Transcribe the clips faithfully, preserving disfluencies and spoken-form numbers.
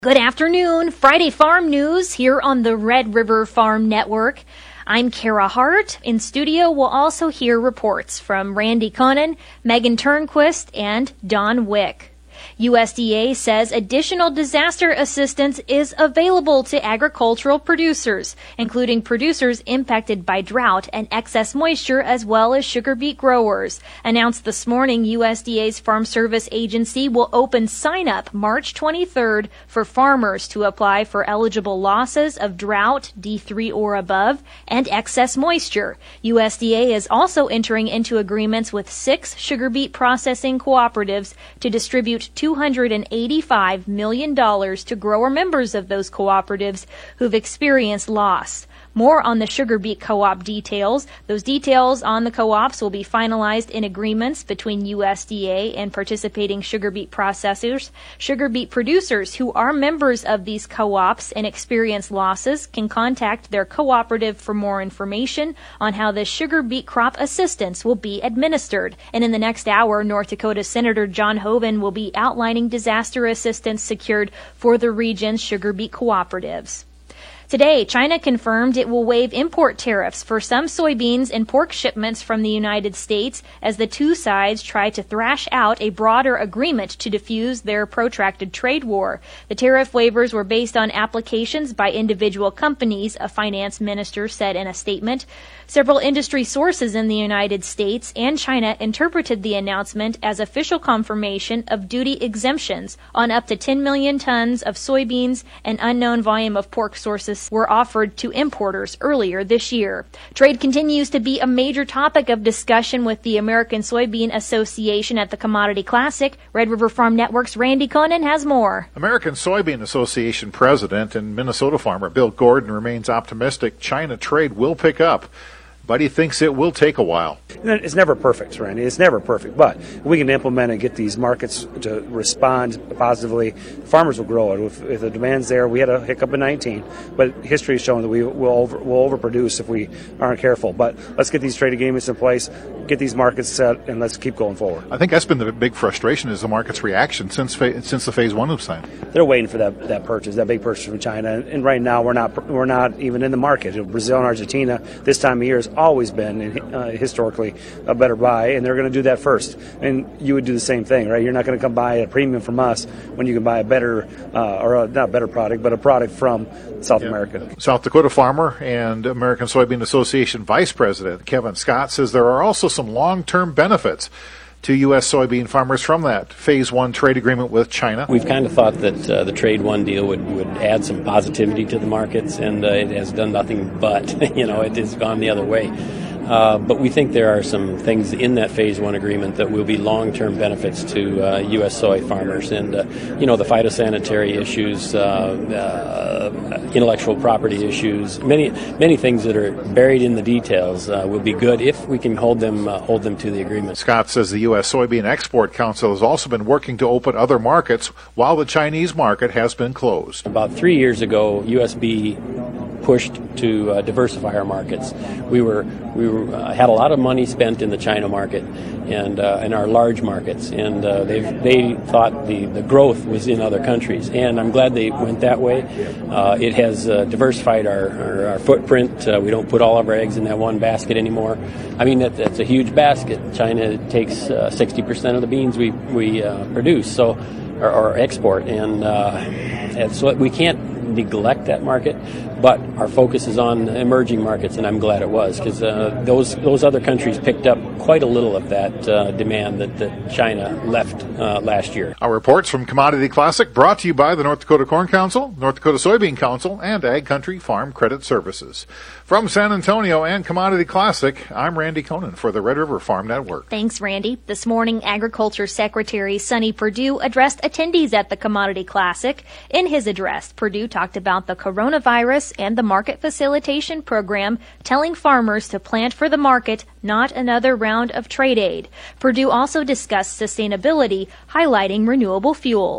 Good afternoon. Friday Farm News here on the Red River Farm Network. I'm Kara Hart. In studio, we'll also hear reports from Randy Koenen, Megan Turnquist, and Don Wick. U S D A says additional disaster assistance is available to agricultural producers, including producers impacted by drought and excess moisture, as well as sugar beet growers. Announced this morning, U S D A's Farm Service Agency will open sign-up March twenty-third for farmers to apply for eligible losses of drought, D three or above, and excess moisture. U S D A is also entering into agreements with six sugar beet processing cooperatives to distribute two hundred eighty-five million dollars to grower members of those cooperatives who've experienced loss. More on the sugar beet co-op details. Those details on the co-ops will be finalized in agreements between U S D A and participating sugar beet processors. Sugar beet producers who are members of these co-ops and experience losses can contact their cooperative for more information on how the sugar beet crop assistance will be administered. And in the next hour, North Dakota Senator John Hoeven will be outlining disaster assistance secured for the region's sugar beet cooperatives. Today, China confirmed it will waive import tariffs for some soybeans and pork shipments from the United States as the two sides try to thrash out a broader agreement to defuse their protracted trade war. The tariff waivers were based on applications by individual companies, a finance minister said in a statement. Several industry sources in the United States and China interpreted the announcement as official confirmation of duty exemptions on up to ten million tons of soybeans and unknown volume of pork sources were offered to importers earlier this year. Trade continues to be a major topic of discussion with the American Soybean Association at the Commodity Classic. Red River Farm Network's Randy Koenen has more. American Soybean Association president and Minnesota farmer Bill Gordon remains optimistic China trade will pick up, but he thinks it will take a while. It's never perfect, Randy. It's never perfect, but we can implement and get these markets to respond positively. Farmers will grow it. If, if the demand's there, we had a hiccup in nineteen, but history has shown that we will over, will overproduce if we aren't careful. But let's get these trade agreements in place, get these markets set, and let's keep going forward. I think that's been the big frustration is the market's reaction since fa- since the phase one was signed. They're waiting for that, that purchase, that big purchase from China, and right now we're not we're not even in the market. Brazil and Argentina this time of year has always been uh, historically a better buy, and they're going to do that first. And you would do the same thing, right? You're not going to come buy a premium from us when you can buy a better, uh, or a, not a better product, but a product from South yeah. America. South Dakota farmer and American Soybean Association Vice President Kevin Scott says there are also some long-term benefits to U S soybean farmers from that phase one trade agreement with China. We've kind of thought that uh, the trade one deal would, would add some positivity to the markets, and uh, it has done nothing but, you know, it has gone the other way. Uh, but we think there are some things in that phase one agreement that will be long-term benefits to uh, U S soy farmers. And, uh, you know, the phytosanitary issues, uh, uh, intellectual property issues, many many things that are buried in the details uh, will be good if we can hold them uh, hold them to the agreement. Scott says the U S Soybean Export Council has also been working to open other markets while the Chinese market has been closed. About three years ago, U S B pushed to uh, diversify our markets. We were we were, uh, had a lot of money spent in the China market and uh, in our large markets, and uh, they they thought the, the growth was in other countries, and I'm glad they went that way. Uh, it has uh, diversified our, our, our footprint. Uh, we don't put all of our eggs in that one basket anymore. I mean, that, that's a huge basket. China takes uh, sixty percent of the beans we, we uh, produce, so or, or export, and, uh, and so we can't neglect that market, but our focus is on emerging markets, and I'm glad it was, because uh, those those other countries picked up quite a little of that uh, demand that, that China left uh, last year. Our reports from Commodity Classic brought to you by the North Dakota Corn Council, North Dakota Soybean Council, and Ag Country Farm Credit Services. From San Antonio and Commodity Classic, I'm Randy Koenen for the Red River Farm Network. Thanks, Randy. This morning, Agriculture Secretary Sonny Perdue addressed attendees at the Commodity Classic. In his address, Perdue talked about the coronavirus and the market facilitation program, telling farmers to plant for the market, not another round of trade aid. Perdue also discussed sustainability, highlighting renewable fuels.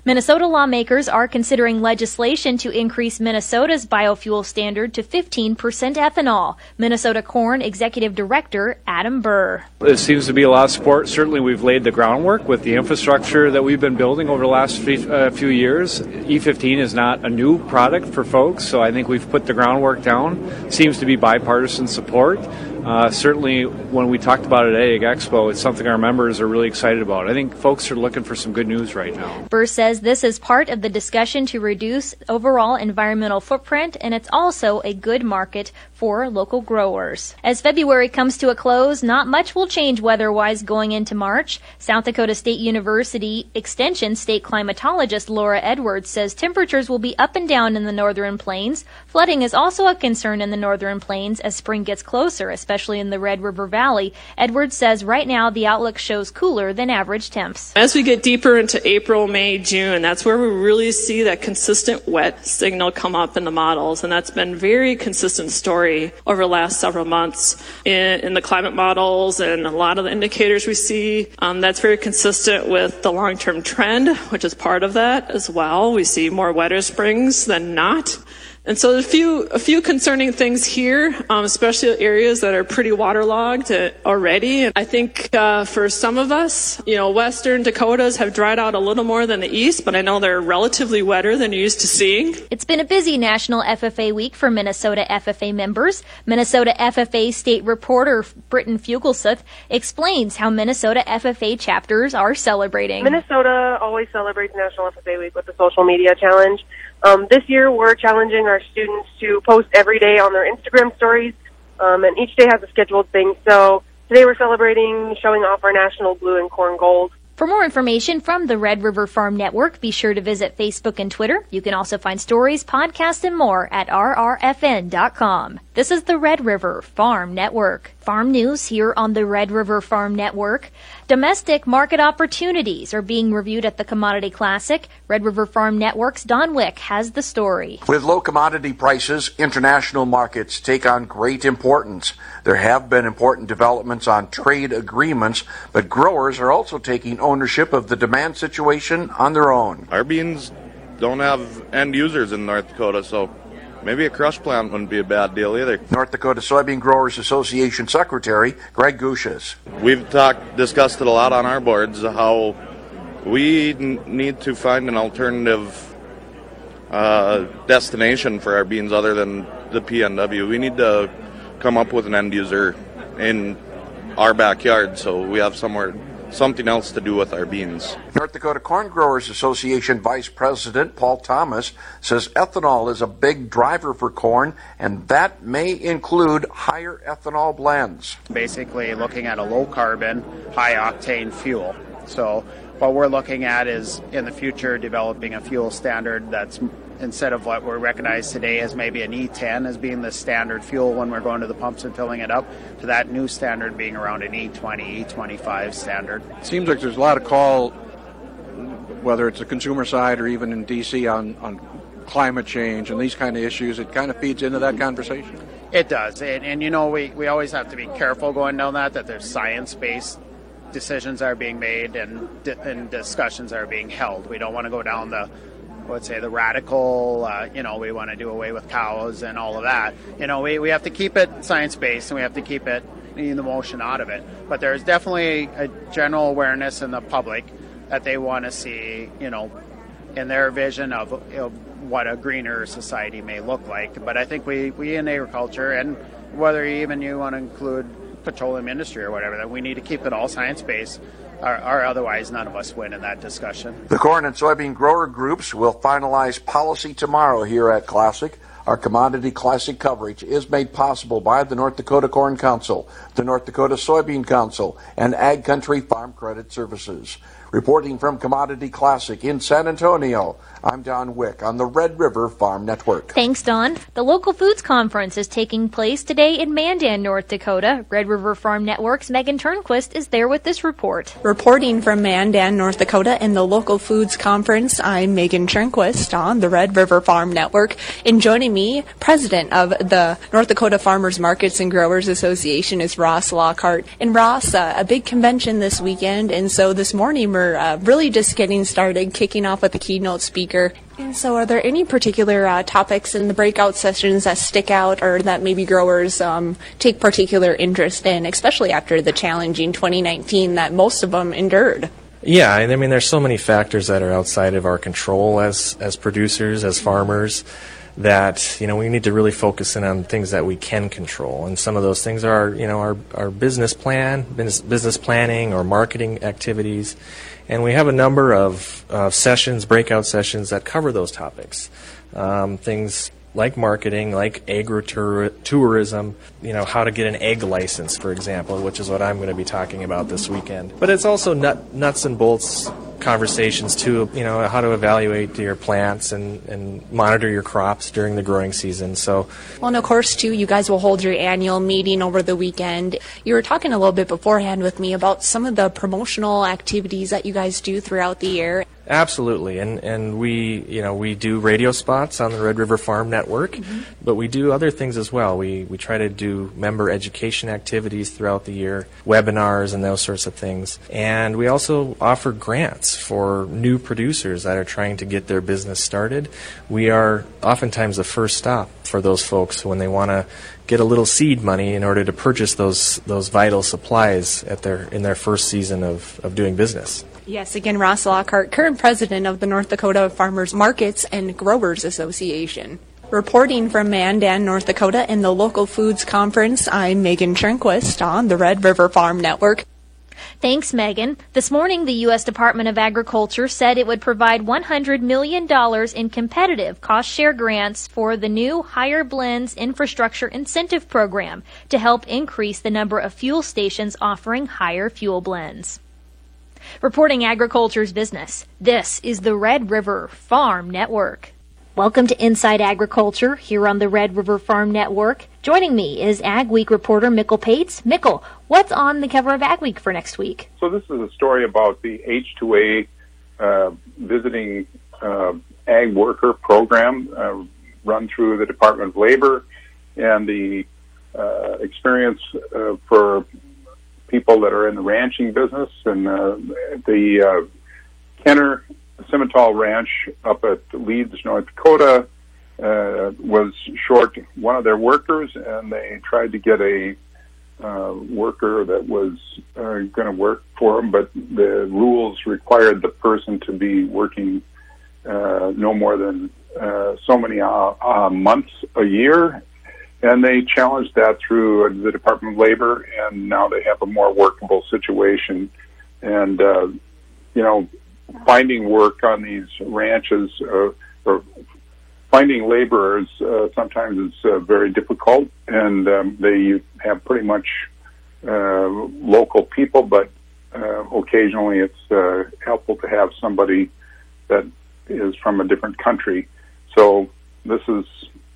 Minnesota lawmakers are considering legislation to increase Minnesota's biofuel standard to fifteen percent ethanol. Minnesota Corn Executive Director Adam Burr. There seems to be a lot of support. Certainly we've laid the groundwork with the infrastructure that we've been building over the last few years. E fifteen is not a new product for folks, so I think we've put the groundwork down. Seems to be bipartisan support. Uh, certainly when we talked about it at Ag Expo, it's something our members are really excited about. I think folks are looking for some good news right now. Burr says this is part of the discussion to reduce overall environmental footprint, and it's also a good market for local growers. As February comes to a close, not much will change weather-wise going into March. South Dakota State University Extension state climatologist Laura Edwards says temperatures will be up and down in the northern plains. Flooding is also a concern in the northern plains as spring gets closer, especially in the Red River Valley. Edwards says right now the outlook shows cooler than average temps. As we get deeper into April, May, June, that's where we really see that consistent wet signal come up in the models, and that's been a very consistent story over the last several months in, in the climate models and a lot of the indicators we see. Um, that's very consistent with the long-term trend, which is part of that as well. We see more wetter springs than not. And so there's a few, a few concerning things here, um, especially areas that are pretty waterlogged uh, already. And I think uh, for some of us, you know, western Dakotas have dried out a little more than the east, but I know they're relatively wetter than you're used to seeing. It's been a busy National F F A Week for Minnesota F F A members. Minnesota F F A state reporter Britton Fugelseth explains how Minnesota F F A chapters are celebrating. Minnesota always celebrates National F F A Week with the social media challenge. Um, this year, we're challenging our students to post every day on their Instagram stories, um, and each day has a scheduled thing. So today we're celebrating showing off our national blue and corn gold. For more information from the Red River Farm Network, be sure to visit Facebook and Twitter. You can also find stories, podcasts, and more at R R F N dot com. This is the Red River Farm Network. Farm news here on the Red River Farm Network. Domestic market opportunities are being reviewed at the Commodity Classic. Red River Farm Network's Don Wick has the story. With low commodity prices, international markets take on great importance. There have been important developments on trade agreements, but growers are also taking ownership of the demand situation on their own. Our beans don't have end users in North Dakota, so maybe a crush plant wouldn't be a bad deal either. North Dakota Soybean Growers Association Secretary Greg Gushas. We've talked, discussed it a lot on our boards, how we n- need to find an alternative uh, destination for our beans other than the P N W. We need to come up with an end user in our backyard so we have somewhere something else to do with our beans. North Dakota Corn Growers Association Vice President Paul Thomas says ethanol is a big driver for corn, and that may include higher ethanol blends. Basically looking at a low-carbon, high-octane fuel. So what we're looking at is, in the future, developing a fuel standard that's, instead of what we recognize today as maybe an E ten as being the standard fuel when we're going to the pumps and filling it up, to that new standard being around an E twenty, E twenty-five standard. It seems like there's a lot of call, whether it's the consumer side or even in D C, on, on climate change and these kind of issues. It kind of feeds into that conversation. It does. And, and you know, we, we always have to be careful going down that, that there's science-based decisions are being made and, and discussions are being held. We don't want to go down the let's say the radical, uh, you know, we want to do away with cows and all of that. You know, we, we have to keep it science-based and we have to keep it in the motion out of it. But there's definitely a general awareness in the public that they want to see, you know, in their vision of, of what a greener society may look like. But I think we, we in agriculture, and whether even you want to include petroleum industry or whatever, that we need to keep it all science-based. Or, or otherwise, none of us win in that discussion. The corn and soybean grower groups will finalize policy tomorrow here at Classic. Our Commodity Classic coverage is made possible by the North Dakota Corn Council, the North Dakota Soybean Council, and Ag Country Farm Credit Services. Reporting from Commodity Classic in San Antonio, I'm Don Wick on the Red River Farm Network. Thanks, Don. The Local Foods Conference is taking place today in Mandan, North Dakota. Red River Farm Network's Megan Turnquist is there with this report. Reporting from Mandan, North Dakota in the Local Foods Conference, I'm Megan Turnquist on the Red River Farm Network. And joining me, President of the North Dakota Farmers Markets and Growers Association is Ross Lockhart. And Ross, uh, a big convention this weekend, and so this morning we're we're uh, really just getting started, kicking off with the keynote speaker. And so are there any particular uh, topics in the breakout sessions that stick out or that maybe growers um, take particular interest in, especially after the challenging twenty nineteen that most of them endured? Yeah, I mean, there's so many factors that are outside of our control as as producers, as farmers, that, you know, we need to really focus in on things that we can control. And some of those things are, you know, our, our business plan, business, business planning or marketing activities. And we have a number of uh, sessions, breakout sessions that cover those topics. Um, things like marketing, like agritourism, you know, how to get an egg license, for example, which is what I'm going to be talking about this weekend. But it's also nut, nuts and bolts conversations too, you know, how to evaluate your plants and, and monitor your crops during the growing season. So, well, and of course, too, you guys will hold your annual meeting over the weekend. You were talking a little bit beforehand with me about some of the promotional activities that you guys do throughout the year. Absolutely, and and we you know we do radio spots on the Red River Farm Network, mm-hmm. but we do other things as well. We we try to do member education activities throughout the year, webinars and those sorts of things, and we also offer grants for new producers that are trying to get their business started. We are oftentimes the first stop for those folks when they want to get a little seed money in order to purchase those those vital supplies at their in their first season of, of doing business. Yes, again, Ross Lockhart, current president of the North Dakota Farmers Markets and Growers Association. Reporting from Mandan, North Dakota in the Local Foods Conference, I'm Megan Turnquist on the Red River Farm Network. Thanks, Megan. This morning, the U S Department of Agriculture said it would provide one hundred million dollars in competitive cost-share grants for the new Higher Blends Infrastructure Incentive Program to help increase the number of fuel stations offering higher fuel blends. Reporting agriculture's business, this is the Red River Farm Network. Welcome to Inside Agriculture here on the Red River Farm Network. Joining me is Ag Week reporter Mikkel Pates. Mikkel, what's on the cover of Ag Week for next week? So this is a story about the H two A uh, visiting uh, ag worker program uh, run through the Department of Labor and the uh, experience uh, for people that are in the ranching business. And uh, the uh, Kenner Simmental Ranch up at Leeds, North Dakota, uh, was short one of their workers, and they tried to get a uh, worker that was uh, going to work for them, but the rules required the person to be working uh, no more than uh, so many uh, uh, months a year. And they challenged that through the Department of Labor, and now they have a more workable situation. And, uh, you know, finding work on these ranches uh, or finding laborers uh, sometimes is uh, very difficult, and um, they have pretty much uh, local people, but uh, occasionally it's uh, helpful to have somebody that is from a different country. So this is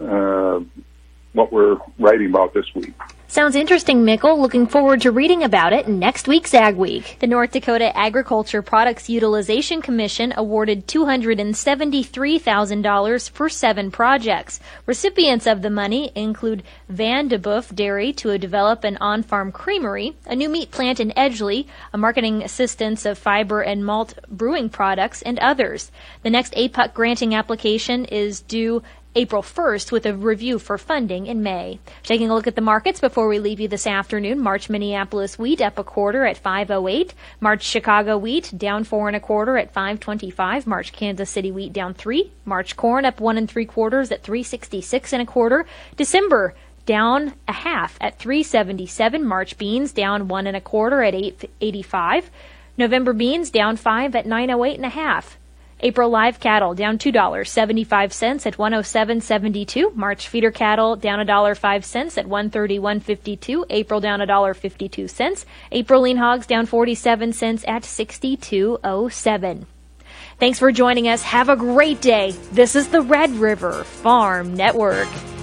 uh, what we're writing about this week. Sounds interesting, Mikkel. Looking forward to reading about it in next week's Ag Week. The North Dakota Agriculture Products Utilization Commission awarded two hundred seventy-three thousand dollars for seven projects. Recipients of the money include Van de Boeuf Dairy to develop an on-farm creamery, a new meat plant in Edgeley, a marketing assistance of fiber and malt brewing products, and others. The next A P U C granting application is due April first with a review for funding in May. Taking a look at the markets before we leave you this afternoon, March Minneapolis wheat up a quarter at five oh eight. March Chicago wheat down four and a quarter at five twenty-five. March Kansas City wheat down three. March corn up one and three quarters at three sixty-six and a quarter. December down a half at three seventy-seven. March beans down one and a quarter at eight eighty-five. November beans down five at nine oh eight and a half. April live cattle down two dollars and seventy-five cents at one oh seven seventy-two. March feeder cattle down one dollar and five cents at one thirty-one fifty-two. April down one dollar and fifty-two cents. April lean hogs down forty-seven cents at sixty-two oh seven. Thanks for joining us. Have a great day. This is the Red River Farm Network.